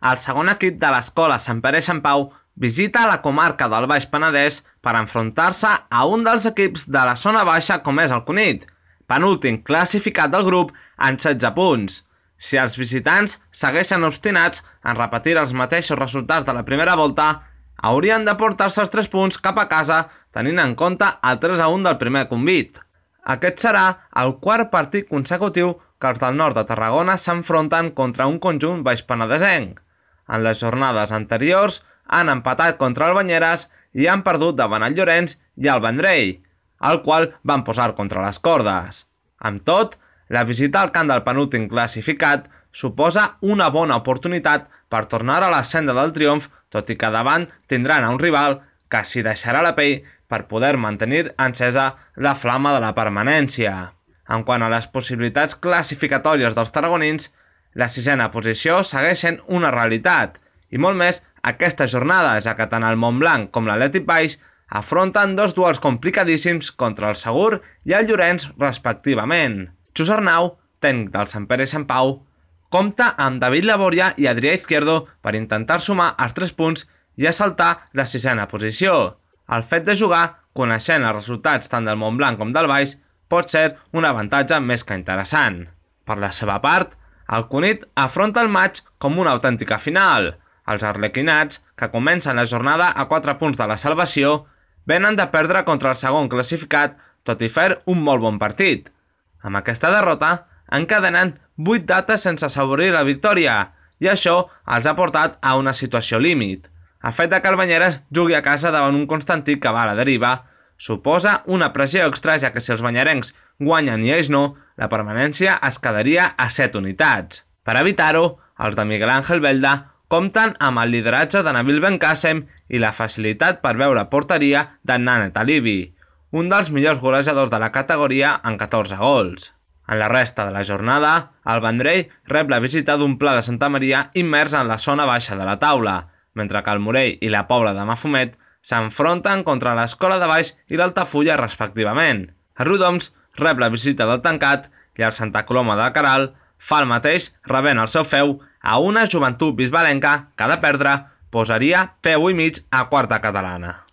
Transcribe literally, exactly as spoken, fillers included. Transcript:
El segon equip de l'escola Sant Pere i Sant Pau visita la comarca del Baix Penedès per enfrontar-se a un dels equips de la zona baixa com és el Cunit, penúltim classificat del grup en setze punts. Si els visitants segueixen obstinats en repetir els mateixos resultats de la primera volta, haurien de portar-se els tres punts cap a casa tenint en compte el tres a un del primer convit. Aquest serà el quart partit consecutiu que els del nord de Tarragona s'enfronten contra un conjunt baixpenedesenc. En les jornades anteriors han empatat contra el Banyeres i han perdut davant el Llorenç i el Vendrell, el qual van posar contra les cordes. Amb tot, la visita al camp del penúltim classificat suposa una bona oportunitat per tornar a la senda del triomf, tot i que davant tindran a un rival que s'hi deixarà la pell per poder mantenir encesa la flama de la permanència. En quant a les possibilitats classificatòries dels tarragonins, la sisena posició segueix sent una realitat, i molt més aquesta jornada, ja que tant el Montblanc com l'Atlètic Baix afronten dos duels complicadíssims contra el Segur i el Llorenç respectivament. Xus Arnau, tècnic del Sant Pere i Sant Pau, compta amb David Laboria i Adrià Izquierdo per intentar sumar els tres punts i assaltar la sisena posició. El fet de jugar, coneixent els resultats tant del Montblanc com del Baix, pot ser un avantatge més que interessant. Per la seva part, el Cunit afronta el maig com una autèntica final. Els arlequinats, que comencen la jornada a quatre punts de la salvació, venen de perdre contra el segon classificat, tot i fer un molt bon partit. Amb aquesta derrota, encadenen vuit dates sense assaborir la victòria, i això els ha portat a una situació límit. El fet de que el Banyeres jugui a casa davant un Constantí que va a la deriva suposa una pressió extra, ja que si els banyerencs guanyen i ells no, la permanència es quedaria a set unitats. Per evitar-ho, els de Miguel Ángel Belda compten amb el lideratge de Nabil Bencàssem i la facilitat per veure porteria de Nanet Alibi, un dels millors golejadors de la categoria en catorze gols. En la resta de la jornada, el Vendrell rep la visita d'un Pla de Santa Maria immers en la zona baixa de la taula, mentre que el Morell i la Pobla de Mafumet s'enfronten contra l'Escola de Baix i l'Altafulla respectivament. El Riudoms rep la visita del Tancat i el Santa Coloma de Queralt fa el mateix rebent el seu feu a una Joventut bisbalenca que de perdre posaria peu i mig a quarta catalana.